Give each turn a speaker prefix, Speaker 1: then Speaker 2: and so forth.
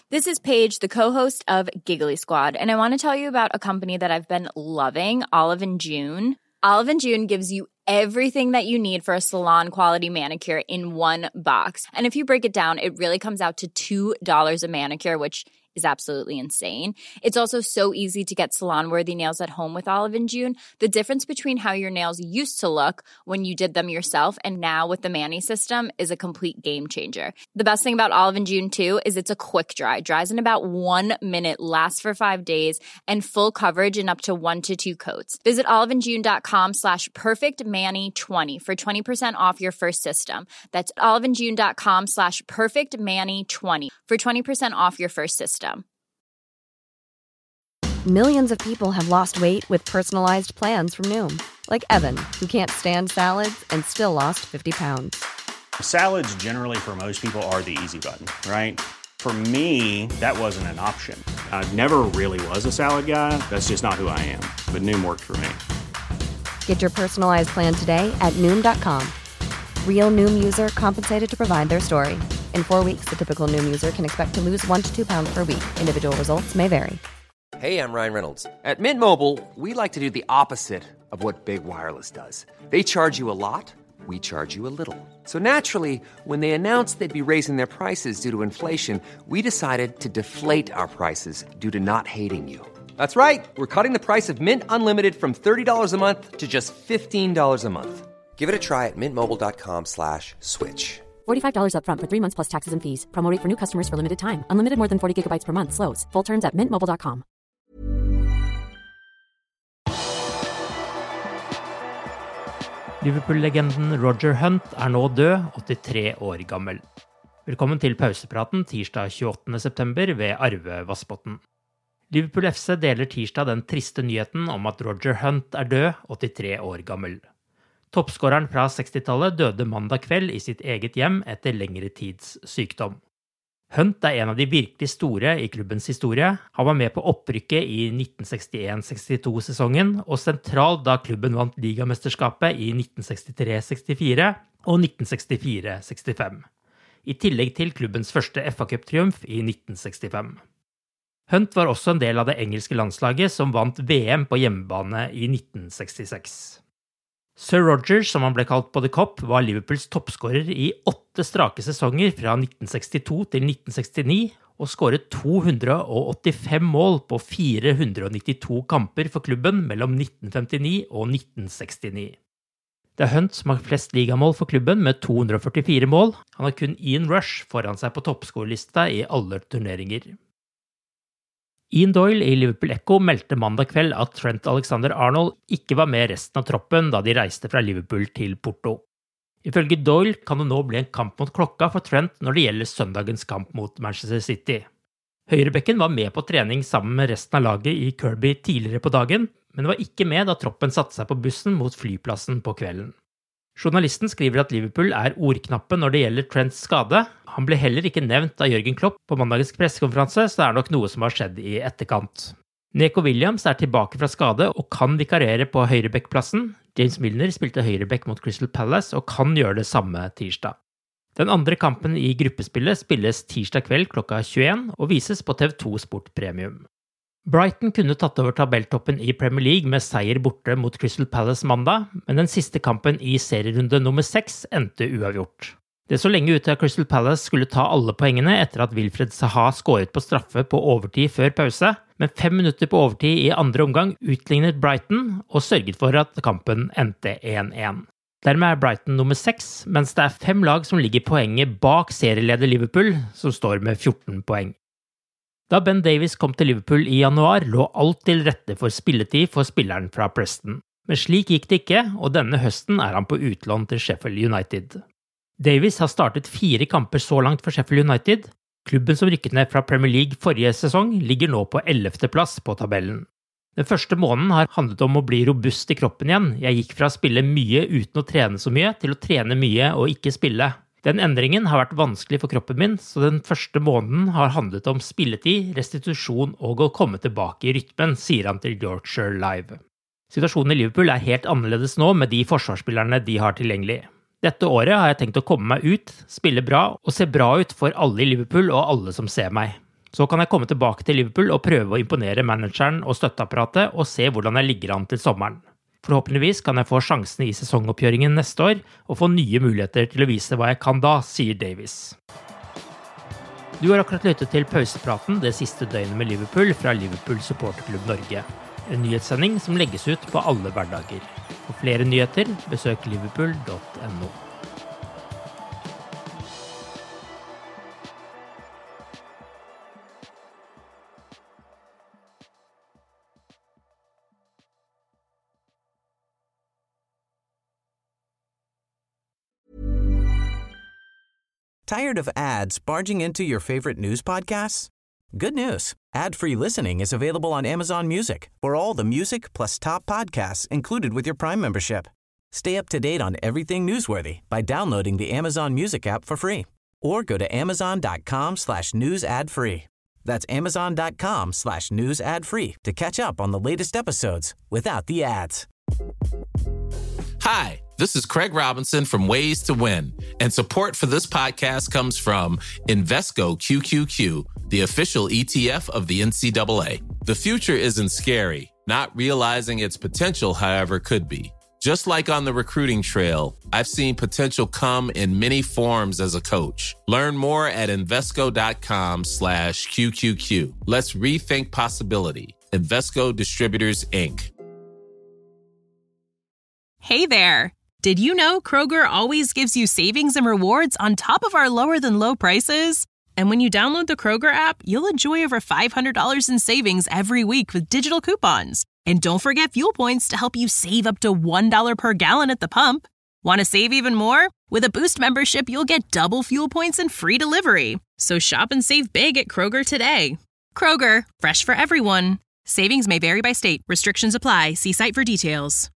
Speaker 1: This is Paige, the co-host of Giggly Squad, and I want to tell you about a company that I've been loving, Olive & June. Olive & June gives you everything that you need for a salon-quality manicure in one box. And if you break it down, it really comes out to $2 a manicure, which is absolutely insane. It's also so easy to get salon-worthy nails at home with Olive & June. The difference between how your nails used to look when you did them yourself and now with the Mani system is a complete game changer. The best thing about Olive & June, too, is it's a quick dry. Dries in about 1 minute, lasts for 5 days, and full coverage in up to 1 to 2 coats. Visit oliveandjune.com/perfectmani20 for 20% off your first system. That's oliveandjune.com/perfectmani20 for 20% off your first system.
Speaker 2: Millions of people have lost weight with personalized plans from Noom. Like Evan, who can't stand salads and still lost 50 pounds.
Speaker 3: Salads generally for most people are the easy button, right? For me, that wasn't an option. I never really was a salad guy. That's just not who I am. But Noom worked for me.
Speaker 2: Get your personalized plan today at Noom.com. Real Noom user compensated to provide their story. In 4 weeks, the typical Noom user can expect to lose 1 to 2 pounds per week. Individual results may vary.
Speaker 4: Hey, I'm Ryan Reynolds. At Mint Mobile, we like to do the opposite of what Big Wireless does. They charge you a lot, we charge you a little. So naturally, when they announced they'd be raising their prices due to inflation, we decided to deflate our prices due to not hating you. That's right. We're cutting the price of Mint Unlimited from $30 a month to just $15 a month. Give it a try at mintmobile.com/switch.
Speaker 5: $45 up front for 3 months plus taxes and fees. Promo rate for new customers for limited time. Unlimited more than 40 gigabytes per month. Slows full terms at mintmobile.com.
Speaker 6: Liverpool-legenden Roger Hunt nå død, 83 år gammel. Velkommen til pausepraten tirsdag 28. september ved Arve Vassbotn. Liverpool FC deler tirsdag den triste nyheten om at Roger Hunt død, 83 år gammel. Toppskåreren fra 60-tallet døde mandag kveld i sitt eget hjem etter lengre tids sykdom. Hunt en av de virkelig store i klubbens historie. Han var med på opprykket i 1961-62-sesongen og sentral da klubben vant ligamesterskapet i 1963-64 og 1964-65. I tillegg til klubbens første FA-cup-triumf i 1965. Hunt var også en del av det engelske landslaget som vant VM på hjemmebane i 1966. Sir Roger, som han ble kalt på The Cop, var Liverpools toppskårer i 8 strake sesonger fra 1962 til 1969 og skåret 285 mål på 492 kamper for klubben mellom 1959 og 1969. Det Hunt som har flest ligamål for klubben med 244 mål. Han har kun Ian Rush foran seg på toppskårerlista i alle turneringer. Ian Doyle i Liverpool Echo meldte mandag kveld at Trent Alexander-Arnold ikke var med resten av troppen da de reiste fra Liverpool til Porto. Ifølge Doyle kan det nå bli en kamp mot klokka for Trent når det gjelder søndagens kamp mot Manchester City. Høyrebekken var med på trening sammen med resten av laget i Kirby tidligere på dagen, men var ikke med da troppen satte seg på bussen mot flyplassen på kvelden. Journalisten skriver at Liverpool ordknappe når det gjelder Trents skade. Han ble heller ikke nevnt av Jørgen Klopp på mandagens pressekonferanse, så det nok noe som har skjedd i etterkant. Neco Williams tilbake fra skade og kan vikarere på høyrebekkplassen. James Milner spilte høyrebekk mot Crystal Palace og kan gjøre det samme tirsdag. Den andre kampen i gruppespillet spilles tirsdag kveld klokka 21 og vises på TV2 Sport Premium. Brighton kunne tatt over tabelltoppen i Premier League med seier borte mot Crystal Palace mandag, men den siste kampen i serierunde nummer 6 endte uavgjort. Det så lenge ut til at Crystal Palace skulle ta alle poengene etter at Wilfred Zaha skåret på straffe på overtid før pause, men 5 minutter på overtid i andre omgang utlignet Brighton og sørget for at kampen endte 1-1. Dermed Brighton nummer 6, mens det 5 lag som ligger poenget bak serieleder Liverpool, som står med 14 poeng. Da Ben Davies kom til Liverpool i januar, lå alt til rette for spilletid for spilleren fra Preston. Men slik gikk det ikke, og denne høsten han på utlån til Sheffield United. Davies har startet 4 kamper så langt for Sheffield United. Klubben som rykket ned fra Premier League forrige sesong ligger nå på 11. plass på tabellen. Den første måneden har handlet om å bli robust i kroppen igjen. Jeg gikk fra å spille mye uten å trene så mye, til å trene mye og ikke spille. Den endringen har vært vanskelig for kroppen min, så den første måneden har handlet om spilletid, restitusjon og å komme tilbake i rytmen, sier han til Yorkshire Live. Situasjonen i Liverpool helt annerledes nå med de forsvarsspillerne de har tilgjengelig. Dette året har jeg tenkt å komme meg ut, spille bra og se bra ut for alle i Liverpool og alle som ser meg. Så kan jeg komme tilbake til Liverpool og prøve å imponere manageren og støtteapparatet og se hvordan jeg ligger an til sommeren. Forhåpentligvis kan jeg få sjansene i sesongoppgjøringen neste år og få nye muligheter til å vise hva jeg kan da, sier Davies. Du har akkurat lyttet til pausepraten det siste døgnet med Liverpool fra Liverpool Supporterklubb Norge. En nyhetssending som legges ut på alle hverdager. For flere nyheter, besøk liverpool.no.
Speaker 7: Tired of ads barging into your favorite news podcasts? Good news. Ad-free listening is available on Amazon Music for all the music plus top podcasts included with your Prime membership. Stay up to date on everything newsworthy by downloading the Amazon Music app for free or go to amazon.com/news ad free. That's amazon.com/news ad free to catch up on the latest episodes without the ads.
Speaker 8: Hi, this is Craig Robinson from Ways to Win, and support for this podcast comes from Invesco QQQ, the official ETF of the NCAA. The future isn't scary. Not realizing its potential, however, could be. Just like on the recruiting trail, I've seen potential come in many forms as a coach. Learn more at Invesco.com/QQQ. Let's rethink possibility. Invesco Distributors, Inc.
Speaker 9: Hey there. Did you know Kroger always gives you savings and rewards on top of our lower than low prices? And when you download the Kroger app, you'll enjoy over $500 in savings every week with digital coupons. And don't forget fuel points to help you save up to $1 per gallon at the pump. Want to save even more? With a Boost membership, you'll get double fuel points and free delivery. So shop and save big at Kroger today. Kroger, fresh for everyone. Savings may vary by state. Restrictions apply. See site for details.